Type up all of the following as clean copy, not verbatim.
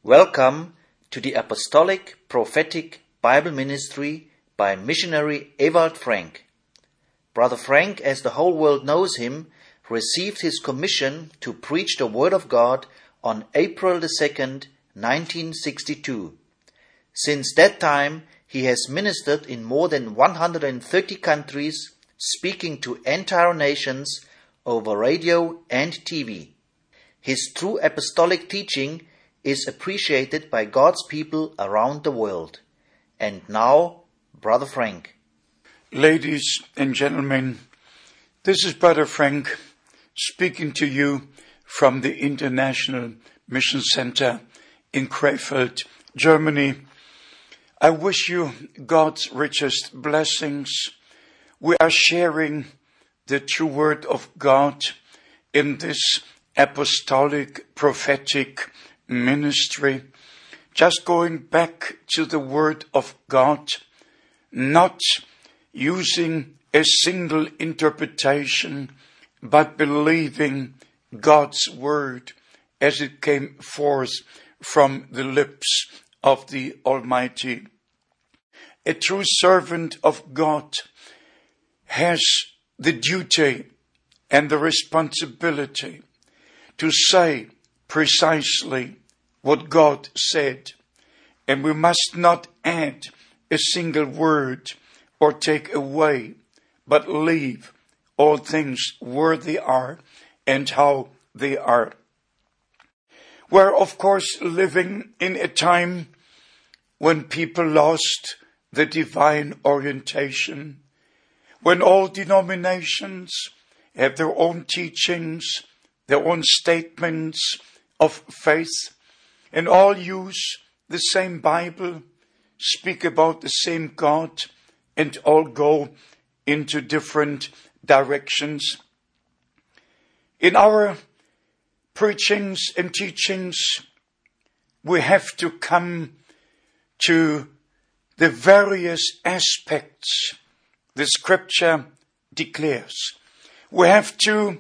Welcome to the Apostolic Prophetic Bible Ministry by missionary Ewald Frank. Brother Frank, as the whole world knows him, received his commission to preach the Word of God on April the 2nd, 1962. Since that time, he has ministered in more than 130 countries, speaking to entire nations over radio and TV. His true apostolic teaching is appreciated by God's people around the world. And now, Brother Frank. Ladies and gentlemen, this is Brother Frank speaking to you from the International Mission Center in Krefeld, Germany. I wish you God's richest blessings. We are sharing the true Word of God in this apostolic prophetic ministry, just going back to the Word of God, not using a single interpretation, but believing God's Word as it came forth from the lips of the Almighty. A true servant of God has the duty and the responsibility to say precisely what God said, and we must not add a single word or take away, but leave all things where they are and how they are. We're, of course, living in a time when people lost the divine orientation, when all denominations have their own teachings, their own statements of faith, and all use the same Bible, speak about the same God, and all go into different directions. In our preachings and teachings, we have to come to the various aspects the Scripture declares. We have to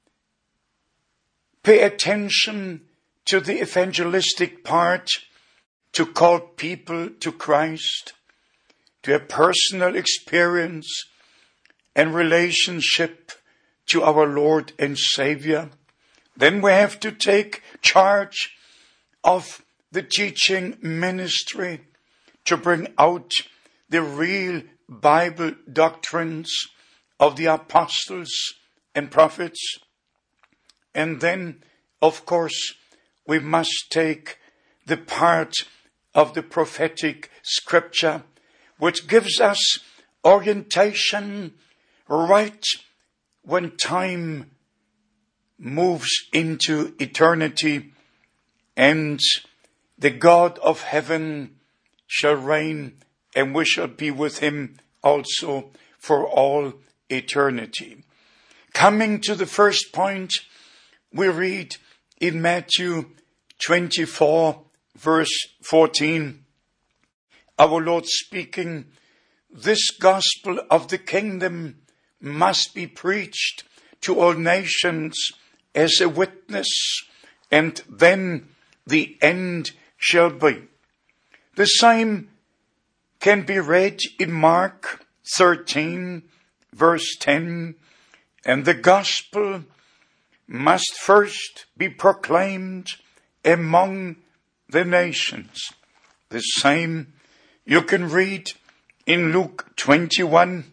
pay attention to the evangelistic part, to call people to Christ, to a personal experience and relationship to our Lord and Savior. Then we have to take charge of the teaching ministry to bring out the real Bible doctrines of the apostles and prophets. And then, of course, we must take the part of the prophetic Scripture, which gives us orientation right when time moves into eternity and the God of heaven shall reign, and we shall be with him also for all eternity. Coming to the first point, we read in Matthew 24, verse 14, our Lord speaking, "This gospel of the kingdom must be preached to all nations as a witness, and then the end shall be." The same can be read in Mark 13, verse 10, "And the gospel must first be proclaimed among the nations." The same you can read in Luke 21.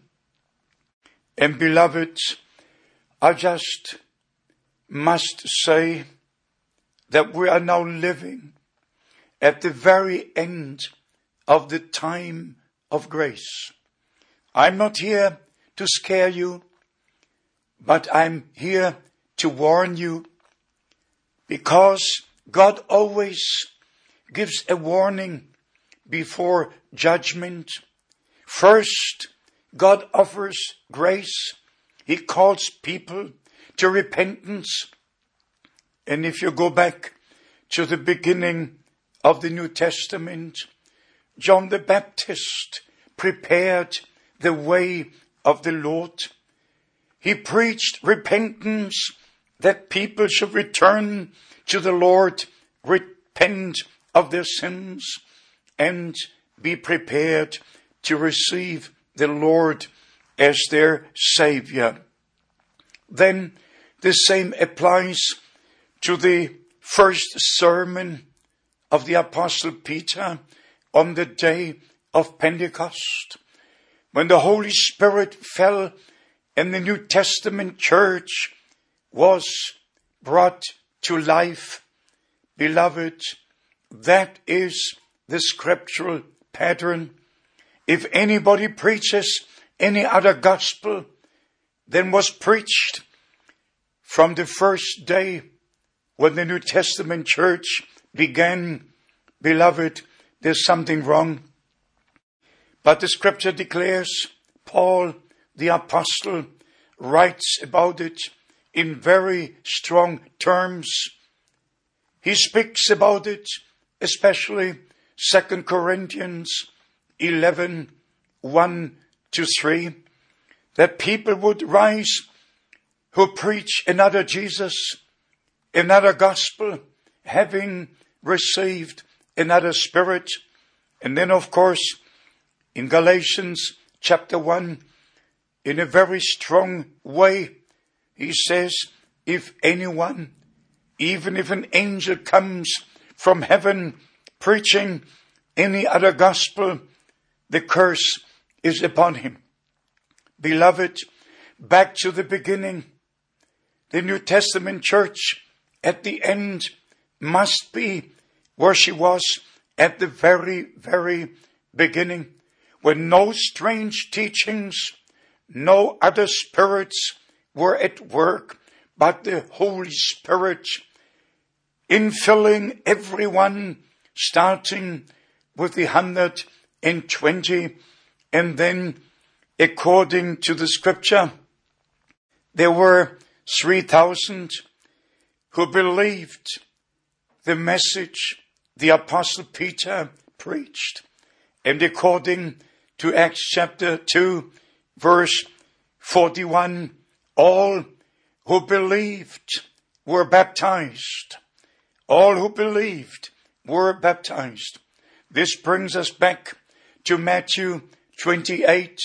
And beloved, I just must say that we are now living at the very end of the time of grace. I'm not here to scare you, but I'm here to warn you, because God always gives a warning before judgment. First, God offers grace. He calls people to repentance. And if you go back to the beginning of the New Testament, John the Baptist prepared the way of the Lord. He preached repentance, that people should return to the Lord, repent of their sins and be prepared to receive the Lord as their Savior. Then the same applies to the first sermon of the Apostle Peter on the day of Pentecost, when the Holy Spirit fell and the New Testament church was brought to life. Beloved, that is the scriptural pattern. If anybody preaches any other gospel than was preached from the first day when the New Testament church began, beloved, there's something wrong. But the scripture declares, Paul the apostle writes about it in very strong terms. He speaks about it, especially 2 Corinthians 11, 1-3, that people would rise who preach another Jesus, another gospel, having received another spirit. And then, of course, in Galatians chapter 1, in a very strong way, he says, if anyone, even if an angel comes from heaven preaching any other gospel, the curse is upon him. Beloved, back to the beginning, the New Testament church at the end must be where she was at the very, very beginning, when no strange teachings, no other spirits were at work, but the Holy Spirit infilling everyone, starting with the 120, and then according to the scripture, there were 3,000 who believed the message the Apostle Peter preached. And according to Acts chapter 2, verse 41, all who believed were baptized. All who believed were baptized. This brings us back to Matthew 28,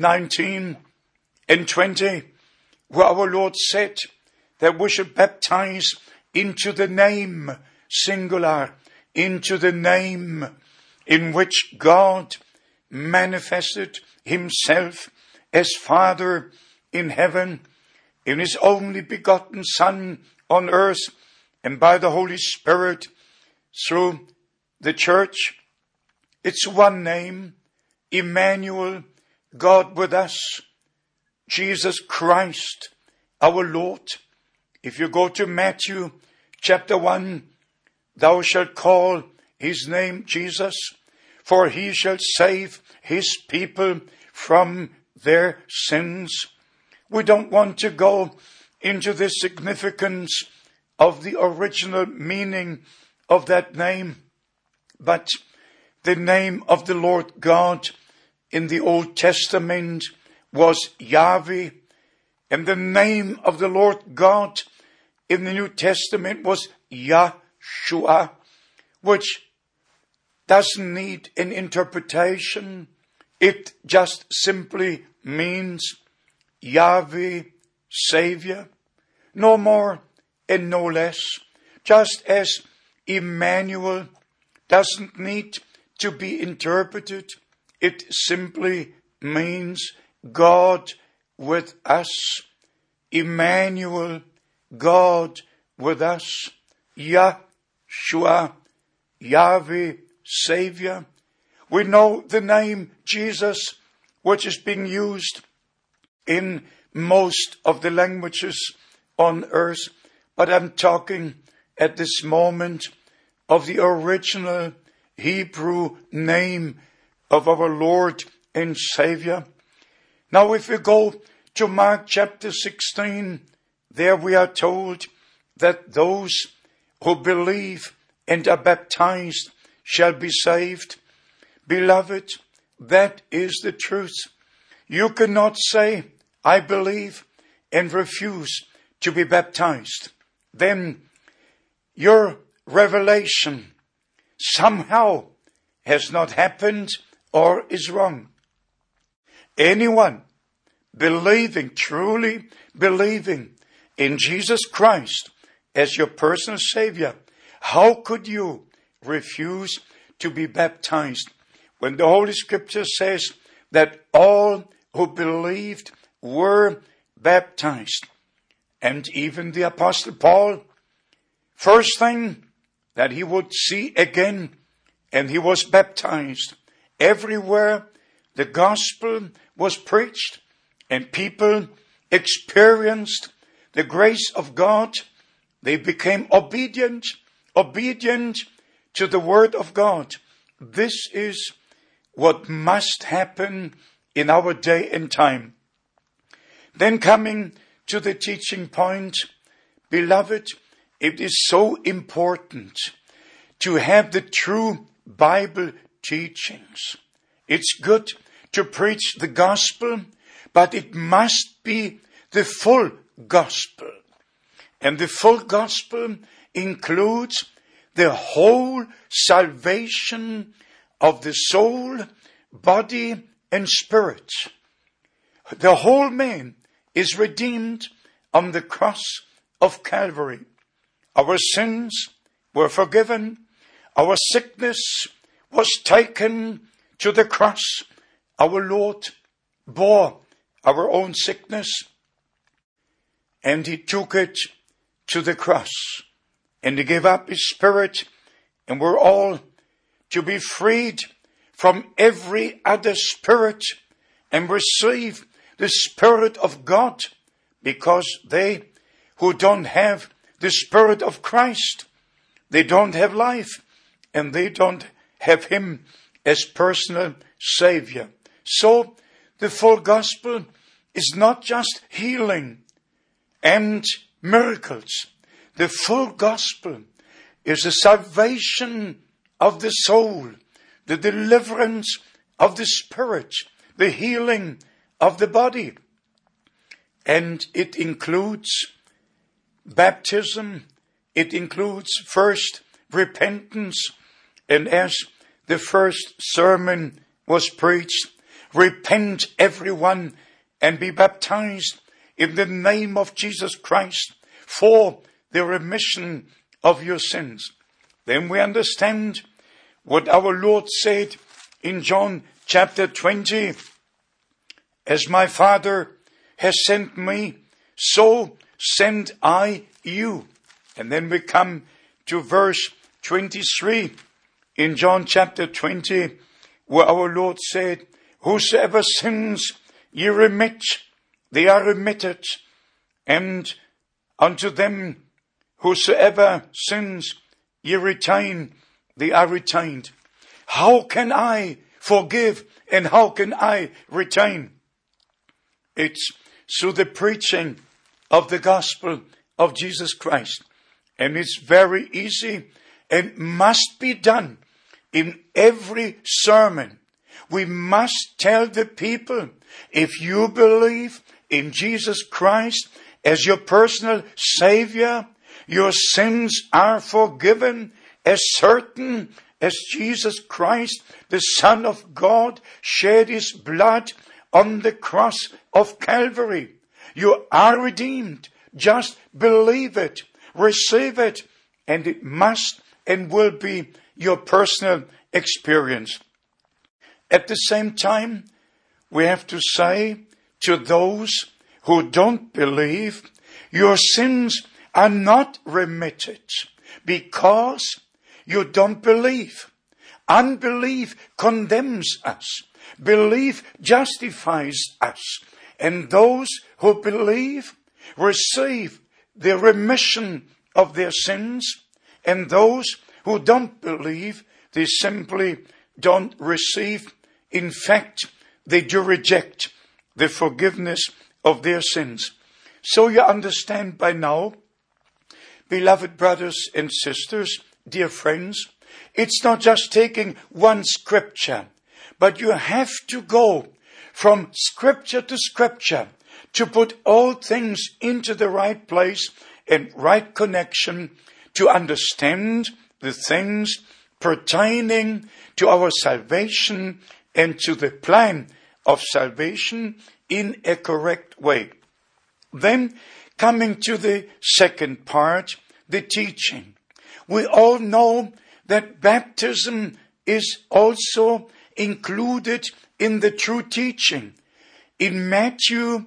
19 and 20, where our Lord said that we should baptize into the name, singular, into the name in which God manifested himself as Father in heaven, in his only begotten Son on earth, and by the Holy Spirit through the church. It's one name, Emmanuel, God with us, Jesus Christ, our Lord. If you go to Matthew chapter 1, thou shalt call his name Jesus, for he shall save his people from their sins. We don't want to go into the significance of the original meaning of that name, but the name of the Lord God in the Old Testament was Yahweh, and the name of the Lord God in the New Testament was Yahshua, which doesn't need an interpretation. It just simply means Yahweh, Savior, no more and no less. Just as Emmanuel doesn't need to be interpreted, it simply means God with us. Emmanuel, God with us. Yahshua, Yahweh, Savior. We know the name Jesus, which is being used in most of the languages on earth, but I'm talking at this moment of the original Hebrew name of our Lord and Savior. Now if we go to Mark chapter 16, there we are told that those who believe and are baptized shall be saved. Beloved, that is the truth. You cannot say, I believe, and refuse to be baptized. Then your revelation, somehow has not happened or is wrong. Anyone believing, truly believing in Jesus Christ as your personal Savior, how could you refuse to be baptized when the Holy Scripture says that all who believed were baptized? And even the Apostle Paul, first thing that he would see again, and he was baptized. Everywhere the gospel was preached and people experienced the grace of God, they became obedient to the word of God. This is what must happen in our day and time. Then coming to the teaching point, beloved, it is so important to have the true Bible teachings. It's good to preach the gospel, but it must be the full gospel. And the full gospel includes the whole salvation of the soul, body, and spirit. The whole man is redeemed on the cross of Calvary. Our sins were forgiven. Our sickness was taken to the cross. Our Lord bore our own sickness, and he took it to the cross, and he gave up his spirit, and we're all to be freed from every other spirit and receive the Spirit of God, because they who don't have the Spirit of Christ, they don't have life, and they don't have him as personal Savior. So the full gospel is not just healing and miracles. The full gospel is the salvation of the soul, the deliverance of the spirit, the healing of the body. And it includes baptism. It includes first repentance. And as the first sermon was preached, repent everyone and be baptized in the name of Jesus Christ for the remission of your sins. Then we understand what our Lord said in John chapter 20. As my Father has sent me, so send I you. And then we come to verse 23 in John chapter 20, where our Lord said, whosoever sins ye remit, they are remitted. And unto them whosoever sins ye retain, they are retained. How can I forgive and how can I retain? It's through the preaching of the gospel of Jesus Christ. And it's very easy and must be done in every sermon. We must tell the people, if you believe in Jesus Christ as your personal Savior, your sins are forgiven, as certain as Jesus Christ, the Son of God, shed his blood on the cross of Calvary. You are redeemed. Just believe it, receive it, and it must and will be your personal experience. At the same time, we have to say to those who don't believe, your sins are not remitted because you don't believe. Unbelief condemns us. Belief justifies us. And those who believe receive the remission of their sins. And those who don't believe, they simply don't receive. In fact, they do reject the forgiveness of their sins. So you understand by now, beloved brothers and sisters, dear friends, it's not just taking one scripture, but you have to go from scripture to scripture to put all things into the right place and right connection to understand the things pertaining to our salvation and to the plan of salvation in a correct way. Then, coming to the second part, the teaching. We all know that baptism is also included in the true teaching. In Matthew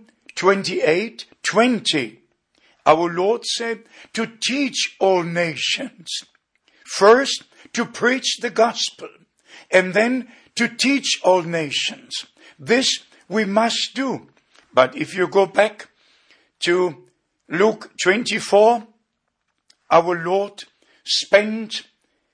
28:20, our Lord said to teach all nations. First, to preach the gospel, and then to teach all nations. This we must do. But if you go back to Luke 24, our Lord spent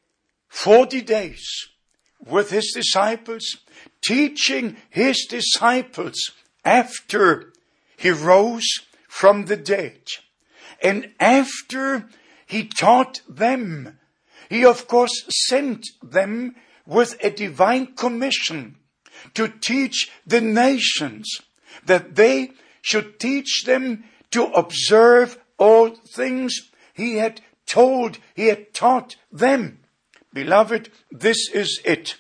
40 days with his disciples, teaching his disciples after he rose from the dead. And after he taught them, he of course sent them with a divine commission to teach the nations, that they should teach them to observe all things he had taught them. Beloved, this is it.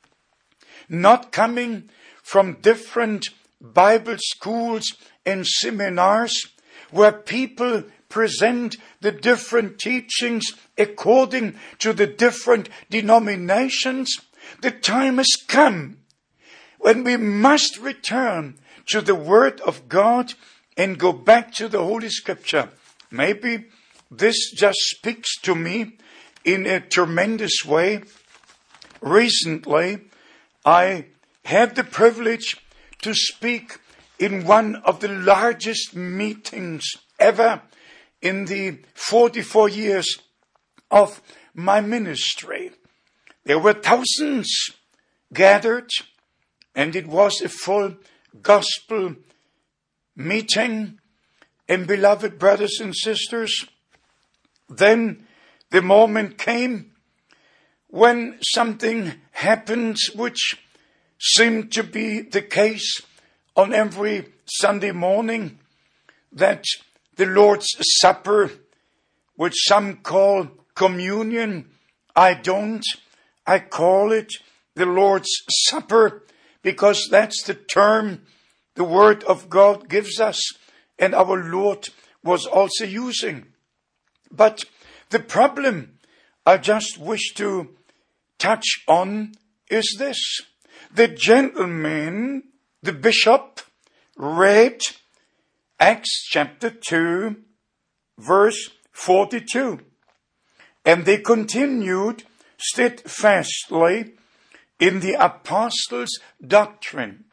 Not coming from different Bible schools and seminars where people present the different teachings according to the different denominations. The time has come when we must return to the Word of God and go back to the Holy Scripture. Maybe this just speaks to me in a tremendous way. Recently, I had the privilege to speak in one of the largest meetings ever in the 44 years of my ministry. There were thousands gathered, and it was a full gospel meeting. And beloved brothers and sisters, then the moment came when something happened which seemed to be the case on every Sunday morning, that the Lord's Supper, which some call communion, I don't. I call it the Lord's Supper because that's the term the Word of God gives us and our Lord was also using. But the problem I just wish to touch on is this. The gentleman, the bishop, read Acts chapter 2, verse 42. And they continued steadfastly in the apostles' doctrine.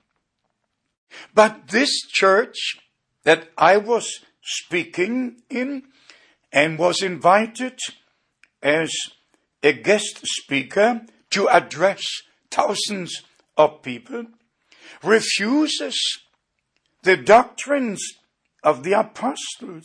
But this church that I was speaking in and was invited as a guest speaker to address thousands of people, refuses the doctrines of the apostles,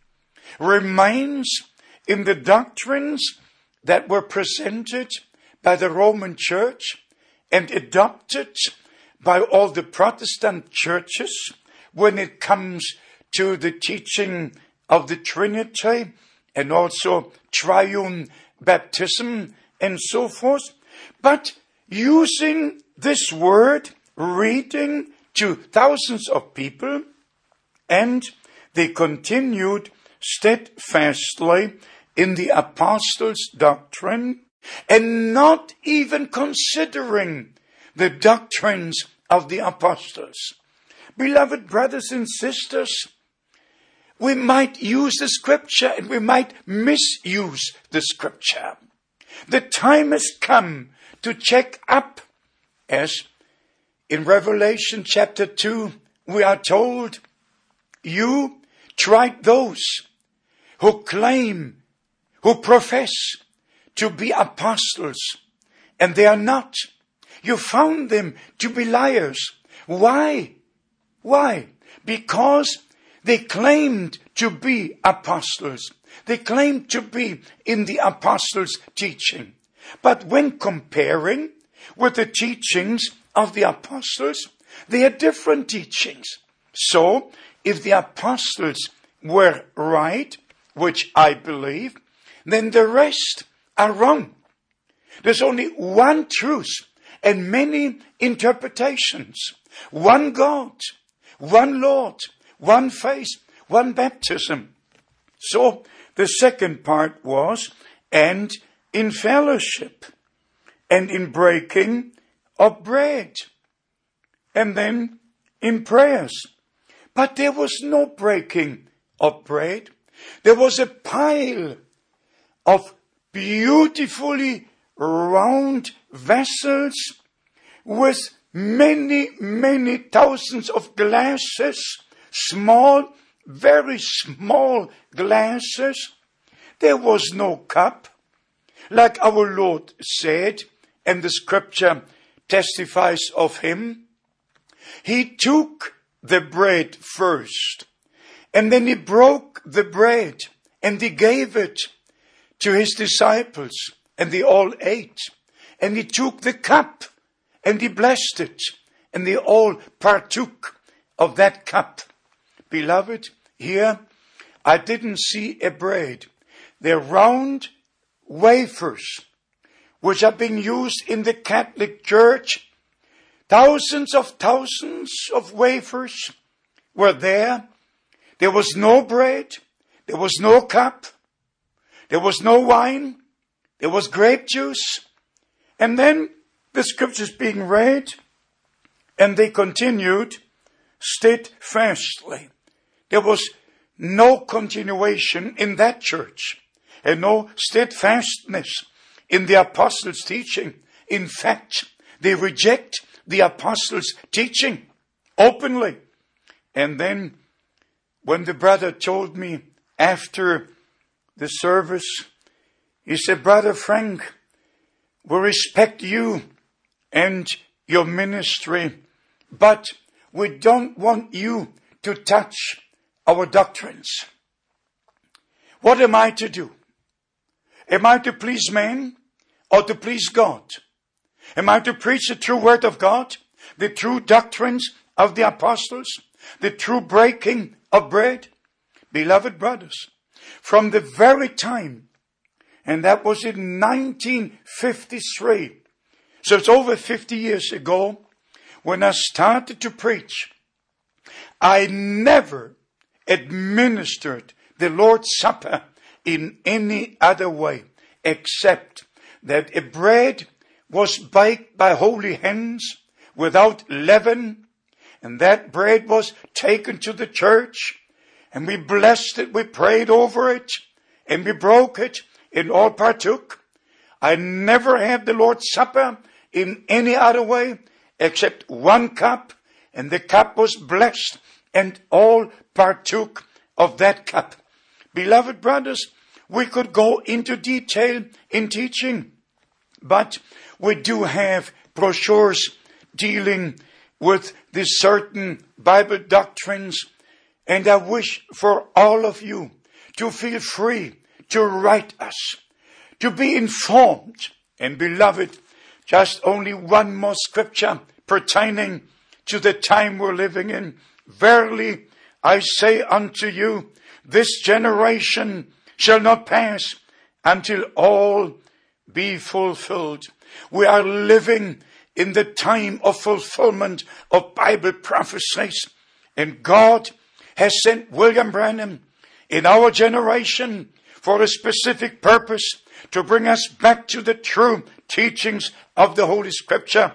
remains in the doctrines that were presented by the Roman Church and adopted by all the Protestant churches when it comes to the teaching of the Trinity and also triune baptism and so forth. But using this word, reading to thousands of people, and they continued steadfastly in the apostles' doctrine and not even considering the doctrines of the apostles. Beloved brothers and sisters, we might use the scripture and we might misuse the scripture. The time has come to check up, as in Revelation chapter 2 we are told, you tried those who claim, who profess to be apostles, and they are not. You found them to be liars. Why? Why? Because they claimed to be apostles. They claimed to be in the apostles' teaching. But when comparing with the teachings of the apostles, they had different teachings. So, if the apostles were right, which I believe, then the rest are wrong. There's only one truth and many interpretations. One God, one Lord, one faith, one baptism. So the second part was, and in fellowship, and in breaking of bread, and then in prayers. But there was no breaking of bread. There was a pile of beautifully round vessels with many, many thousands of glasses, small, very small glasses. There was no cup. Like our Lord said, and the scripture testifies of him, he took the bread first, and then he broke the bread, and he gave it to his disciples, and they all ate. And he took the cup, and he blessed it, and they all partook of that cup. Beloved, here I didn't see a bread. They're round wafers, which are being used in the Catholic Church. Thousands of wafers were there. There was no bread. There was no cup. There was no wine. There was grape juice. And then the scriptures being read, and they continued steadfastly. There was no continuation in that church, and no steadfastness in the apostles' teaching. In fact, they reject the apostles' teaching openly. And then when the brother told me after the service, he said, Brother Frank, we respect you and your ministry, but we don't want you to touch our doctrines. What am I to do? Am I to please man or to please God? Am I to preach the true word of God, the true doctrines of the apostles, the true breaking of bread? Beloved brothers, from the very time, and that was in 1953, so it's over 50 years ago, when I started to preach, I never administered the Lord's Supper in any other way, except that a bread was baked by holy hands without leaven, and that bread was taken to the church, and we blessed it, we prayed over it, and we broke it, and all partook. I never had the Lord's Supper in any other way, except one cup, and the cup was blessed, and all partook of that cup. Beloved brothers, we could go into detail in teaching, but we do have brochures dealing with these certain Bible doctrines, and I wish for all of you to feel free to write us, to be informed. And beloved, just only one more scripture pertaining to the time we're living in. Verily, I say unto you, this generation shall not pass until all be fulfilled. We are living in the time of fulfillment of Bible prophecies. And God has sent William Branham in our generation for a specific purpose, to bring us back to the true teachings of the Holy Scripture,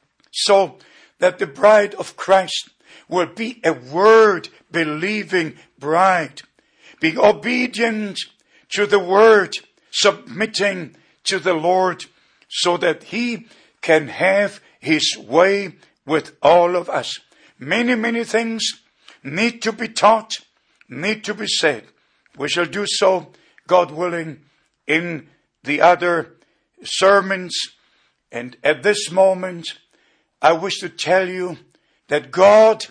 so that the bride of Christ will be a word-believing bride, being obedient to the word, submitting to the Lord, so that He can have His way with all of us. Many, many things need to be taught, need to be said. We shall do so, God willing, in the other sermons. And at this moment, I wish to tell you that God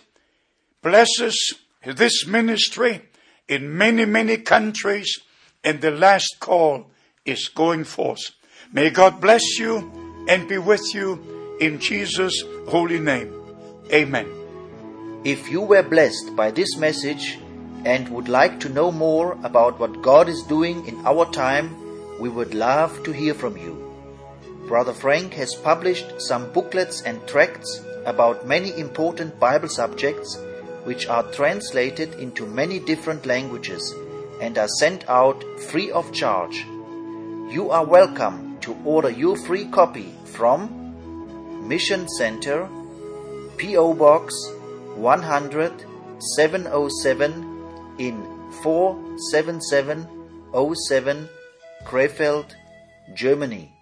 blesses this ministry in many, many countries, and the last call is going forth. May God bless you and be with you in Jesus' holy name. Amen. If you were blessed by this message and would like to know more about what God is doing in our time, we would love to hear from you. Brother Frank has published some booklets and tracts about many important Bible subjects, which are translated into many different languages and are sent out free of charge. You are welcome to order your free copy from Mission Center, P.O. Box 100 707 in 47707 Krefeld, Germany.